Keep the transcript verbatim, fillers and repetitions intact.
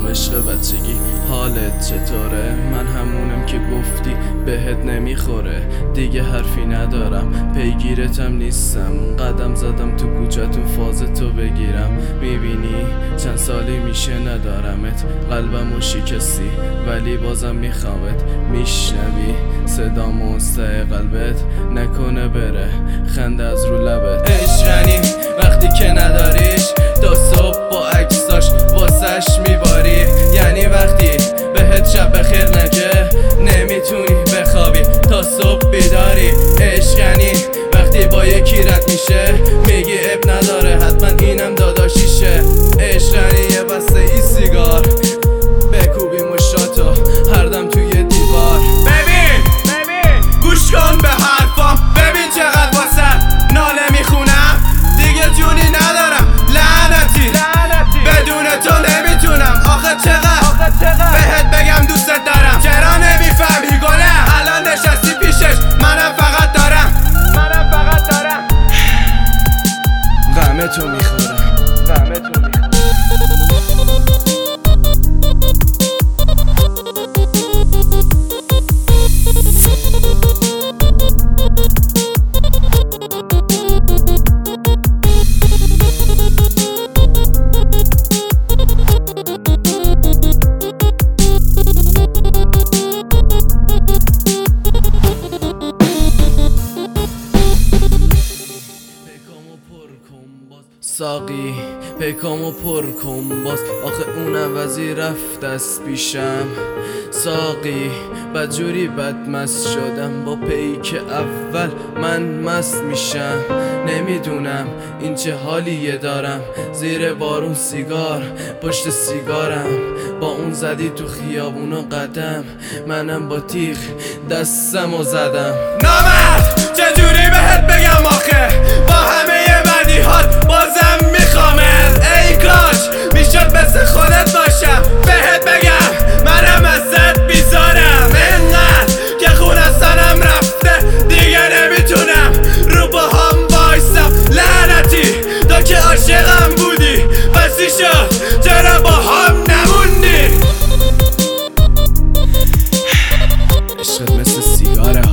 سلام عشق بچگی، حالت چطوره؟ من همونم که گفتی بهت نمیخوره. دیگه حرفی ندارم، پیگیرتم نیستم. قدم زدم تو کوچه‌تون فاز تو بگیرم. میبینی چند سالی میشه ندارمت، قلبمو شکستی ولی بازم میخوامت. میشنوی صدا مستای قلبت، نکنه بره خنده از رو لبت. عشقنی وقتی که نداریش، تا صبح با عکساش واسش میباری. یعنی وقتی بهت شب بخیر نگه، نمیتونی بخوابی تا صبح بیداری. عشقنی وقتی با یکی رد میشه، میگی اب نداره حتما اینم داداشیشه. عشقنی یه بسته ای سیگار، بکوبی مشاتو هر دم توی دیوار. ببین ببین گوش کن به حرفام، ببین چقدر واسه ناله میخونم. دیگه جونی ندارم لعنتی, لعنتی. بدون تو نمیتونم. آخه چقدر, آخه چقدر بهت بگم دوست دارم. چرا نمیفهمی گله؟ الان نشستی پیشش، منم فقط دارم منم فقط دارم غم تو میخورم غم تو میخورم. ساقی پیکامو پر کن باز، آخه اون عوضی رفت از پیشم. ساقی بدجوری بدمست شدم، با پیک اول من مست میشم. نمیدونم این چه حالیه دارم، زیر بارون سیگار پشت سیگارم. با اون زدی تو خیابونو قدم، منم با تیغ دستمو زدم. نامرد چجوری بهت بگم آخه، با همه بدیهات بازم میخوامت. ای کاش میشد مثل خودت باشم، بهت بگم منم ازت بیزارم. انقدر که خون از تنم رفته دیگه نمیتونم رو با هم وایسم. لعنتی تو که عاشقم بودی، بسی شد چرا با هم نموندی؟ عشقت مثل سیگاره